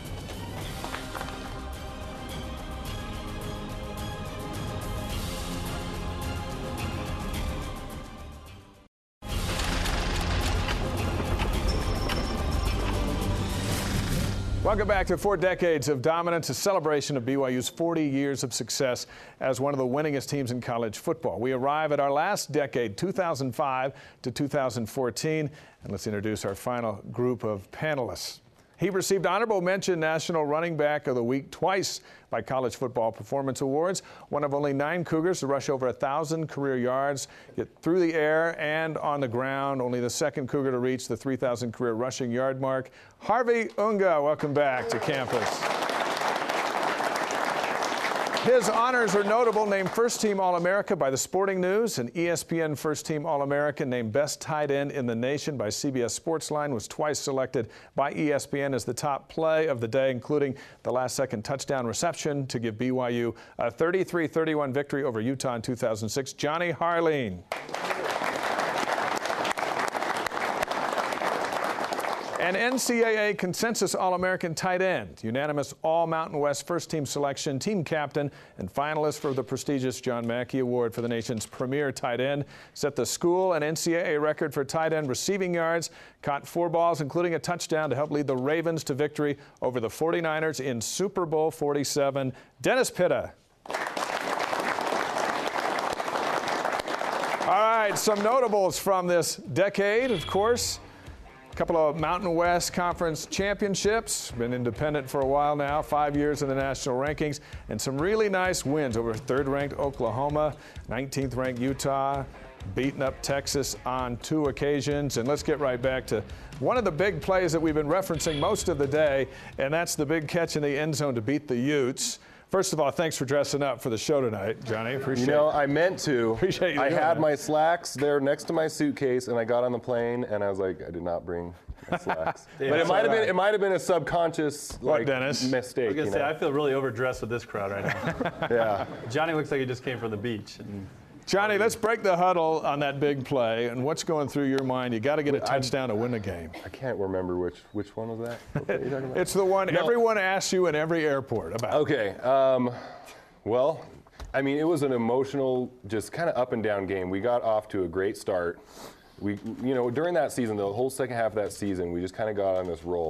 Welcome back to Four Decades of Dominance, a celebration of B Y U's forty years of success as one of the winningest teams in college football. We arrive at our last decade, two thousand five to two thousand fourteen, and let's introduce our final group of panelists. He received honorable mention National Running Back of the Week twice by College Football Performance Awards, one of only nine Cougars to rush over one thousand career yards, get through the air and on the ground, only the second Cougar to reach the three thousand career rushing yard mark. Harvey Unga, welcome back to campus. His honors are notable, named First Team All-America by the Sporting News, and E S P N First Team All-American, named Best Tight End in the Nation by C B S Sportsline, was twice selected by E S P N as the top play of the day, including the last-second touchdown reception to give B Y U a thirty-three thirty-one victory over Utah in two thousand six. Johnny Harline. An N C double A consensus All-American tight end, unanimous All-Mountain West first team selection, team captain, and finalist for the prestigious John Mackey Award for the nation's premier tight end, set the school and N C double A record for tight end receiving yards, caught four balls, including a touchdown to help lead the Ravens to victory over the forty-niners in Super Bowl forty-seven. Dennis Pitta. All right, some notables from this decade, of course. A couple of Mountain West Conference championships, been independent for a while now, five years in the national rankings, and some really nice wins over third-ranked Oklahoma, nineteenth-ranked Utah, beating up Texas on two occasions. And let's get right back to one of the big plays that we've been referencing most of the day, and that's the big catch in the end zone to beat the Utes. First of all, thanks for dressing up for the show tonight, Johnny. Appreciate it. You know, I meant to. Appreciate you I doing had that. my slacks there next to my suitcase, and I got on the plane, and I was like, I did not bring my slacks. Yeah, but it so might have did been I. it might have been a subconscious like What, Dennis? mistake. I was gonna you say know? I feel really overdressed with this crowd right now. Yeah. Johnny looks like he just came from the beach. And Johnny, let's break the huddle on that big play. And what's going through your mind? You got to get a touchdown to win the game. I can't remember which which one was that. What are you talking about? It's the one No. everyone asks you in every airport about. Okay. Um, well, I mean, it was an emotional, just kind of up and down game. We got off to a great start. We, you know, during that season, the whole second half of that season, we just kind of got on this roll.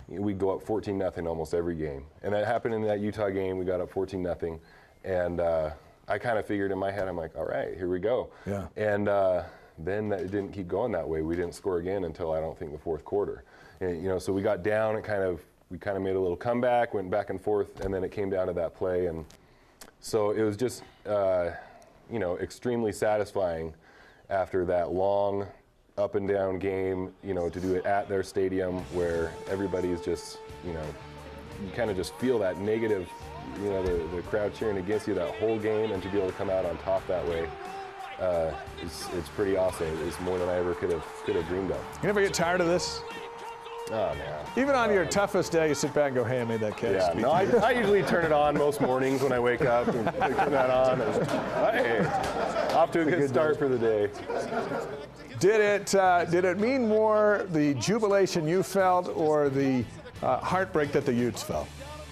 we'd go up fourteen nothing almost every game. And that happened in that Utah game. We got up fourteen nothing. And uh, I kind of figured in my head, I'm like, all right, here we go. Yeah. And uh, then that, it didn't keep going that way. We didn't score again until I don't think the fourth quarter. And, you know, so we got down and kind of, we kind of made a little comeback, went back and forth, and then it came down to that play. And so it was just, uh, you know, extremely satisfying after that long up and down game, you know, to do it at their stadium where everybody's just, you know, you kind of just feel that negative, you know, the, the crowd cheering against you that whole game, and to be able to come out on top that way, uh, it's, it's pretty awesome. It's more than I ever could have could have dreamed of. You never get tired of this? Oh, man. Even on your toughest day, you sit back and go, hey, I made that catch. Yeah, no, I, I usually turn it on most mornings when I wake up and turn that on. And, hey, off to a good start for the day. Did it, uh, did it mean more the jubilation you felt or the uh, heartbreak that the Utes felt?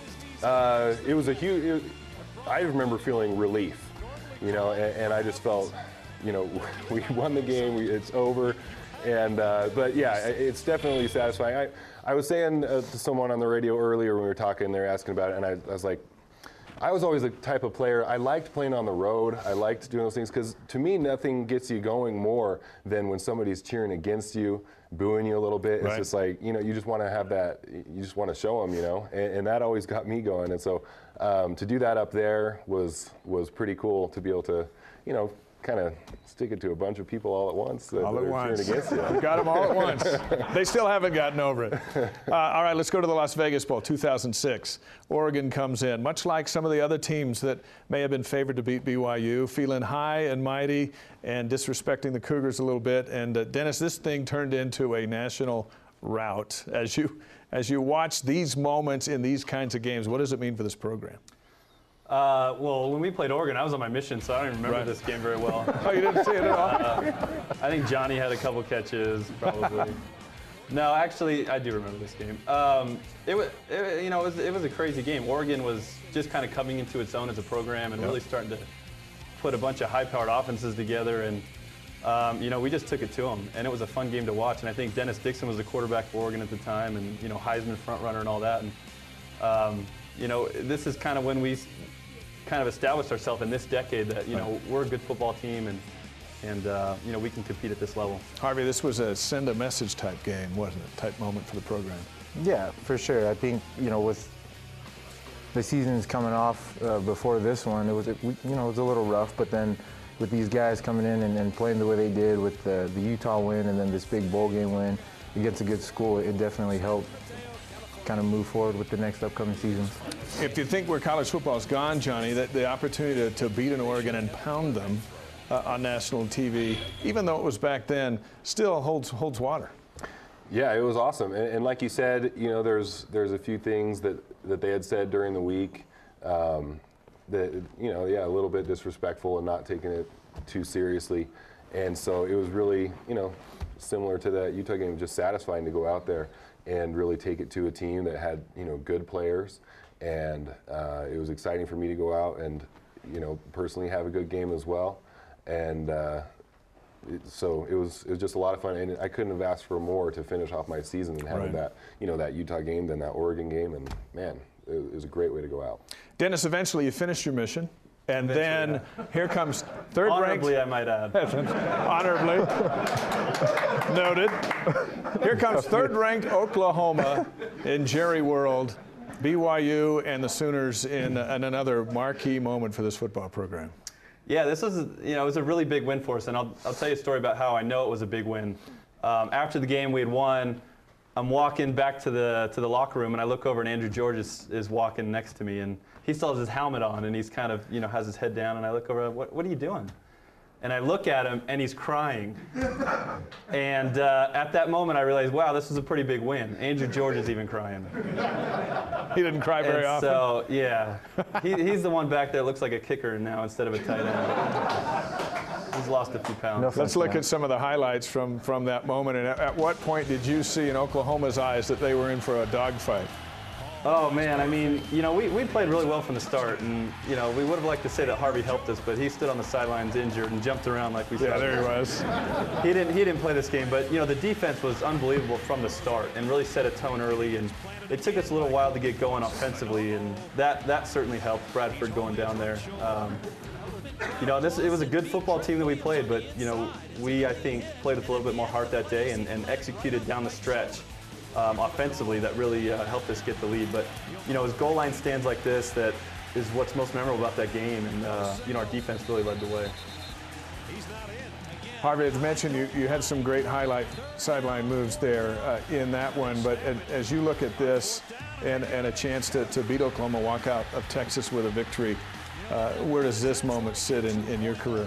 Uh, it was a huge, it, I remember feeling relief, you know, and, and I just felt, you know, we won the game, we, it's over. And, uh, but yeah, it's definitely satisfying. I, I was saying uh, to someone on the radio earlier when we were talking, they were asking about it, and I, I was like, I was always the type of player, I liked playing on the road. I liked doing those things because to me, nothing gets you going more than when somebody's cheering against you, booing you a little bit. Right. It's just like, you know, you just want to have that, you just want to show them, you know, and, and that always got me going. And so um, to do that up there was, was pretty cool to be able to, you know, kind of stick it to a bunch of people all at once that all at are once. cheering against you. Got them all at once. They still haven't gotten over it. Uh, all right, let's go to the Las Vegas Bowl, two thousand six. Oregon comes in, much like some of the other teams that may have been favored to beat B Y U, feeling high and mighty and disrespecting the Cougars a little bit. And uh, Dennis, this thing turned into a national rout. As you, as you watch these moments in these kinds of games, what does it mean for this program? Uh, well, when we played Oregon, I was on my mission, so I don't even remember Right. this game very well. Oh, you didn't see it at all? Uh, I think Johnny had a couple catches, probably. No, actually, I do remember this game. Um, it was, it, you know, it was, it was a crazy game. Oregon was just kind of coming into its own as a program and Yep. really starting to put a bunch of high-powered offenses together, and um, you know, we just took it to them, and it was a fun game to watch. And I think Dennis Dixon was the quarterback for Oregon at the time, and you know, Heisman front runner and all that. And um, you know, this is kind of when we kind of established ourselves in this decade that, you know, we're a good football team, and, and uh, you know, we can compete at this level. Harvey, this was a send a message type game, wasn't it? Type moment for the program. Yeah, for sure. I think, you know, with the seasons coming off uh, before this one, it was, it, you know, it was a little rough, but then with these guys coming in and, and playing the way they did with the, the Utah win and then this big bowl game win against a good school, it definitely helped kind of move forward with the next upcoming seasons. If you think where college football's gone, Johnny, that the opportunity to, to beat an Oregon and pound them uh, on national T V, even though it was back then, still holds holds water. Yeah, it was awesome, and, and like you said, you know, there's there's a few things that, that they had said during the week um, that, you know, yeah, a little bit disrespectful and not taking it too seriously, and so it was really, you know, similar to that Utah game, just satisfying to go out there and really take it to a team that had, you know, good players, and uh, it was exciting for me to go out and, you know, personally have a good game as well, and uh, it, so it was it was just a lot of fun, and I couldn't have asked for more to finish off my season than having Right. that, you know, that Utah game, then that Oregon game, and man, it, it was a great way to go out. Dennis, eventually you finished your mission, and then here comes third Honorably, ranked. I might add. Honorably. Noted. Here comes third-ranked Oklahoma in Jerry World, B Y U and the Sooners in, in another marquee moment for this football program. Yeah, this was, you know, it was a really big win for us, and I'll, I'll tell you a story about how I know it was a big win. Um, after the game we had won, I'm walking back to the to the locker room, and I look over, and Andrew George is, is walking next to me, and he still has his helmet on, and he's kind of, you know, has his head down, and I look over, what, what are you doing? And I look at him, and he's crying. And uh, at that moment, I realized, wow, this was a pretty big win. Andrew George is even crying. He didn't cry very and often. So, yeah, he, he's the one back there that looks like a kicker now instead of a tight end. He's lost a few pounds. Let's look at some of the highlights from, from that moment. And at, at what point did you see in Oklahoma's eyes that they were in for a dogfight? Oh man, I mean, you know, we, we played really well from the start, and you know, we would have liked to say that Harvey helped us, but he stood on the sidelines injured and jumped around like we said. Yeah, there he was. He didn't he didn't play this game, but you know, the defense was unbelievable from the start and really set a tone early, and it took us a little while to get going offensively, and that that certainly helped. Bradford going down there. Um, You know, this it was a good football team that we played, but you know, we I think played with a little bit more heart that day and, and executed down the stretch um, offensively that really uh, helped us get the lead. But you know, as goal line stands like this, that is what's most memorable about that game, and uh, you know, our defense really led the way. Harvey, as mentioned, you, you had some great highlight sideline moves there uh, in that one, but as you look at this and, and a chance to, to beat Oklahoma, walk out of Texas with a victory, Uh, where does this moment sit in, in your career?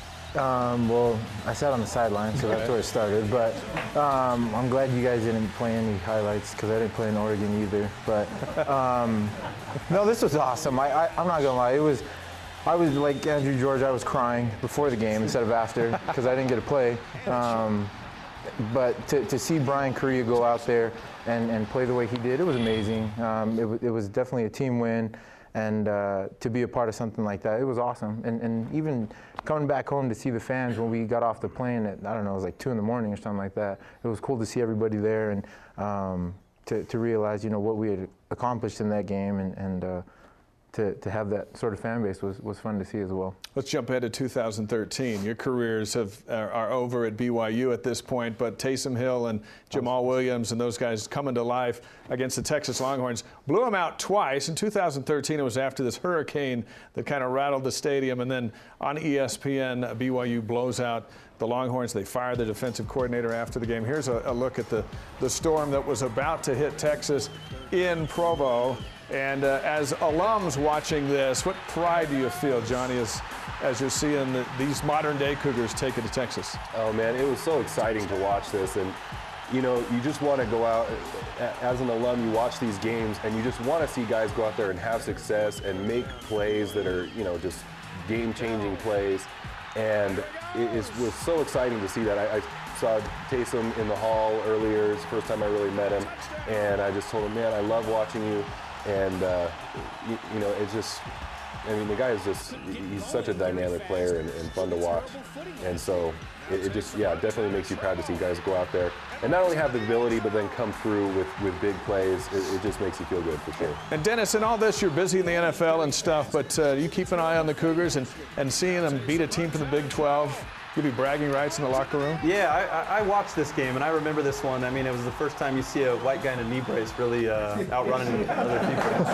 Um, well, I sat on the sideline, so that's where it started. But um, I'm glad you guys didn't play any highlights because I didn't play in Oregon either. But um, no, this was awesome. I, I, I'm not gonna lie, it was. I was like Andrew George. I was crying before the game instead of after because I didn't get to play. Um, but to, to see Brian Correa go out there and, and play the way he did, it was amazing. Um, it, it was definitely a team win. And uh, to be a part of something like that, it was awesome. And, and even coming back home to see the fans when we got off the plane at, I don't know, it was like two in the morning or something like that. It was cool to see everybody there and um, to, to realize, you know, what we had accomplished in that game and, and uh, to, to have that sort of fan base was, was fun to see as well. Let's jump ahead to two thousand thirteen. Your careers have are, are over at B Y U at this point, but Taysom Hill and Jamal Williams and those guys coming to life against the Texas Longhorns. Blew them out twice. In two thousand thirteen, it was after this hurricane that kind of rattled the stadium, and then on E S P N, B Y U blows out the Longhorns. They fire the defensive coordinator after the game. Here's a, a look at the, the storm that was about to hit Texas in Provo. And uh, as alums watching this, what pride do you feel, Johnny, as, as you're seeing the, these modern-day Cougars take it to Texas? Oh, man, it was so exciting to watch this. And, you know, you just want to go out, as an alum, you watch these games, and you just want to see guys go out there and have success and make plays that are, you know, just game-changing plays. And it is, was so exciting to see that. I, I saw Taysom in the hall earlier. It's the first time I really met him. And I just told him, man, I love watching you. And, uh, you, you know, it's just, I mean, the guy is just, he's such a dynamic player and, and fun to watch. And so it, it just, yeah, definitely makes you proud to see guys go out there and not only have the ability, but then come through with, with big plays. It, it just makes you feel good for sure. And Dennis, in all this, you're busy in the N F L and stuff, but uh, you keep an eye on the Cougars and, and seeing them beat a team from the Big twelve. Give you bragging rights in the locker room? Yeah, I, I watched this game, and I remember this one. I mean, it was the first time you see a white guy in a knee brace really uh, outrunning other people.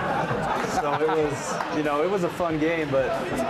So it was, you know, it was a fun game, but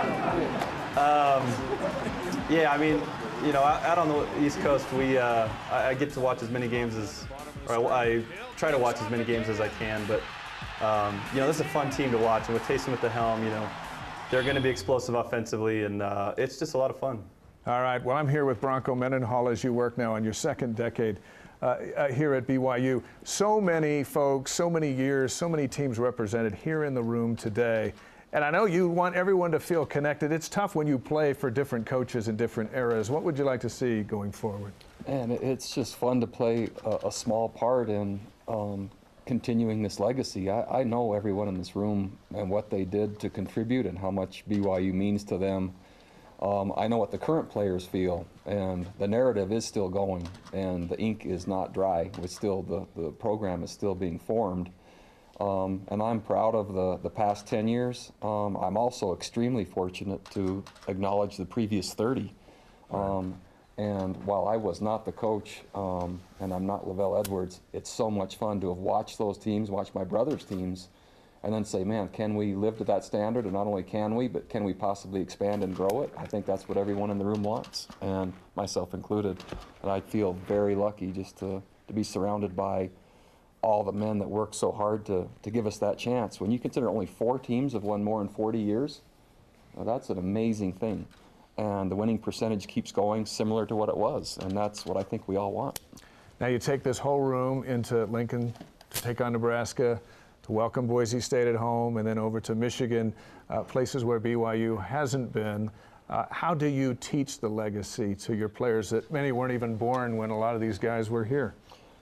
um, yeah, I mean, you know, out on the East Coast, we uh, I, I get to watch as many games as, or I, I try to watch as many games as I can, but um, you know, this is a fun team to watch, and with Taysom at the helm, you know, they're going to be explosive offensively, and uh, it's just a lot of fun. All right. Well, I'm here with Bronco Mendenhall as you work now on your second decade uh, uh, here at B Y U. So many folks, so many years, so many teams represented here in the room today. And I know you want everyone to feel connected. It's tough when you play for different coaches in different eras. What would you like to see going forward? And it's just fun to play a, a small part in um, continuing this legacy. I, I know everyone in this room and what they did to contribute and how much B Y U means to them. Um, I know what the current players feel, and the narrative is still going, and the ink is not dry. It's still, the, the program is still being formed. Um, and I'm proud of the, the past ten years. Um, I'm also extremely fortunate to acknowledge the previous thirty. Um, and while I was not the coach, um, and I'm not Lavelle Edwards, it's so much fun to have watched those teams, watched my brother's teams, and then say, man, can we live to that standard? And not only can we, but can we possibly expand and grow it? I think that's what everyone in the room wants, and myself included. And I feel very lucky just to, to be surrounded by all the men that work so hard to, to give us that chance. When you consider only four teams have won more in forty years, well, that's an amazing thing. And the winning percentage keeps going similar to what it was, and that's what I think we all want. Now you take this whole room into Lincoln to take on Nebraska, to welcome Boise State at home, and then over to Michigan, uh, places where B Y U hasn't been. Uh, how do you teach the legacy to your players that many weren't even born when a lot of these guys were here?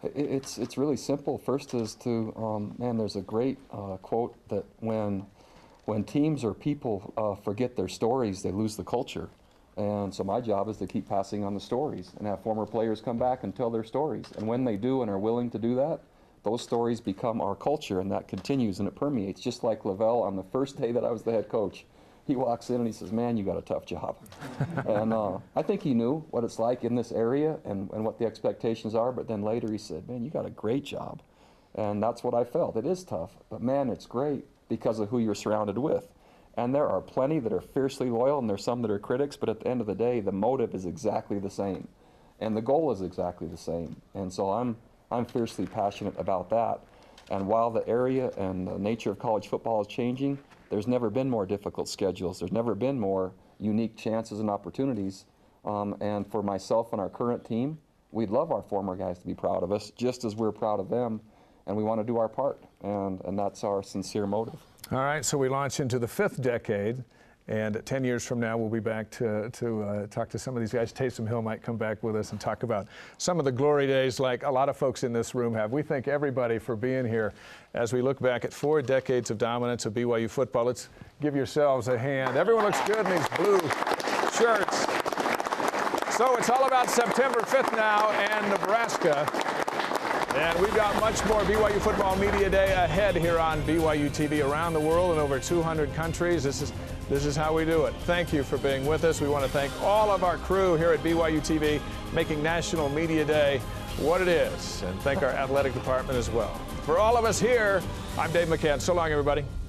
It's, it's really simple. First is to, um, man, there's a great uh, quote that when, when teams or people uh, forget their stories, they lose the culture. And so my job is to keep passing on the stories and have former players come back and tell their stories. And when they do and are willing to do that, those stories become our culture, and that continues and it permeates. Just like Lavelle on the first day that I was the head coach. He walks in and he says, man, you got a tough job. and uh, I think he knew what it's like in this area and, and what the expectations are, but then later he said, man, you got a great job. And that's what I felt. It is tough, but man, it's great because of who you're surrounded with. And there are plenty that are fiercely loyal, and there's some that are critics, but at the end of the day, the motive is exactly the same. And the goal is exactly the same. And so I'm, I'm fiercely passionate about that. And while the area and the nature of college football is changing, there's never been more difficult schedules. There's never been more unique chances and opportunities. Um, and for myself and our current team, we'd love our former guys to be proud of us, just as we're proud of them, and we want to do our part. And, and that's our sincere motive. All right, so we launch into the fifth decade, and ten years from now, we'll be back to, to uh, talk to some of these guys. Taysom Hill might come back with us and talk about some of the glory days like a lot of folks in this room have. We thank everybody for being here as we look back at four decades of dominance of B Y U football. Let's give yourselves a hand. Everyone looks good in these blue shirts. So it's all about September fifth now and Nebraska. And we've got much more B Y U Football Media Day ahead here on B Y U T V around the world in over two hundred countries. This is, this is how we do it. Thank you for being with us. We want to thank all of our crew here at B Y U T V making National Media Day what it is. And thank our athletic department as well. For all of us here, I'm Dave McCann. So long, everybody.